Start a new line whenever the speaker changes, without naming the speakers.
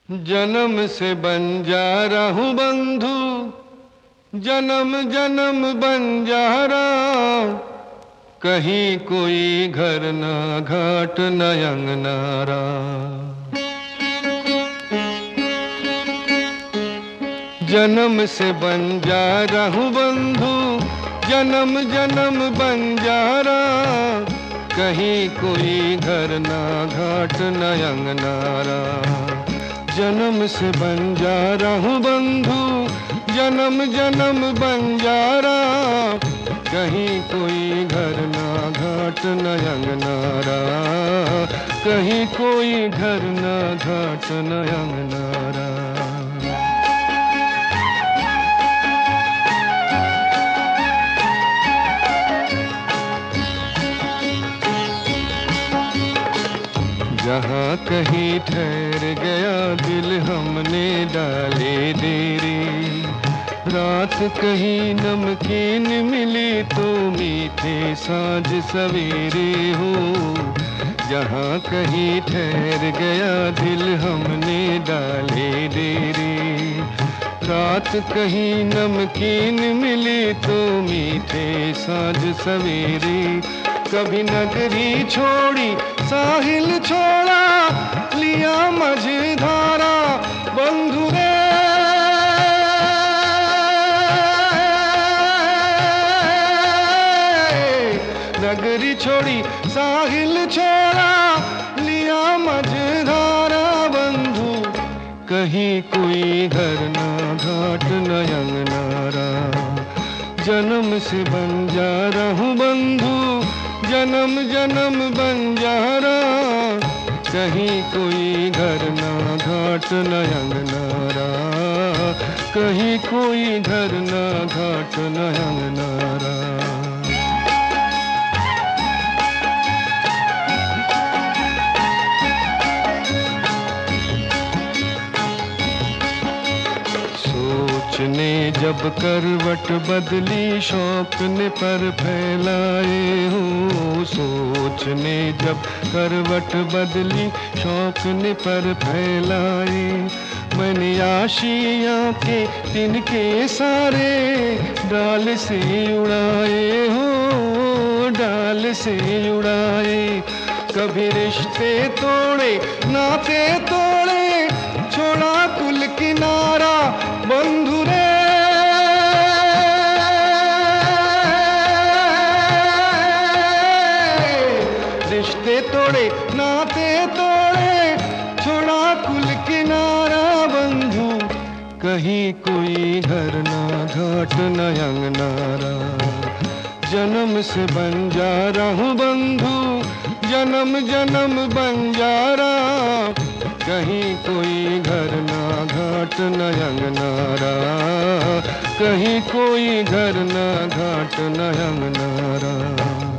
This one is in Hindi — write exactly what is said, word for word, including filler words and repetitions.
जन्म से बंजारा हूँ बंधु, जन्म जन्म बंजारा। कहीं कोई घर ना घाट न अंगनारा। जन्म से बंजारा हूँ बंधु, जन्म जन्म बंजारा। कहीं कोई घर ना घाट न अंगनारा। जन्म से बंजारा हूँ बंधु, जन्म जन्म बंजारा। कहीं कोई घर ना घाट न अंगनारा। कहीं कोई घर ना घाट न अंगनारा। जहाँ कहीं ठहर गया दिल हमने डाले डेरे। रात कहीं नमकीन मिली तो मीठे साँझ सवेरे हो। जहाँ कहीं ठहर गया दिल हमने डाले डेरे। रात कहीं नमकीन मिली तो मीठे साँझ सवेरे। कभी नगरी छोड़ी साहिल छोड़ा, लिया मझधारा बंधु रे। नगरी छोड़ी साहिल छोड़ा, लिया मझधारा बंधु। कहीं कोई घर ना घाट न अंगनारा। जन्म से बंजारा हूँ बंधु, जन्म जन्म बंजारा। कहीं कोई घर ना घाट न अंगनारा। कहीं कोई घर ना घाट न अंगनारा। ने जब करवट बदली शौक ने पर फैलाए हो। सोच ने जब करवट बदली शौक ने पर फैलाए। मैंने आशियाँ के तिनके सारे डाल से उड़ाए हो, डाल से उड़ाए। कभी रिश्ते तोड़े नाते तोड़े, छोड़ा कुल किनारा बंधु रे। रिश्ते तोड़े नाते तोड़े, छोड़ा कुल किनारा बंधु। कहीं कोई घर ना घाट न अंगनारा। जन्म से बंजारा हूँ बंधु, जन्म जन्म बंजारा। कहीं कोई घर ना घाट न अंगनारा। कहीं कोई घर ना घाट न अंगनारा।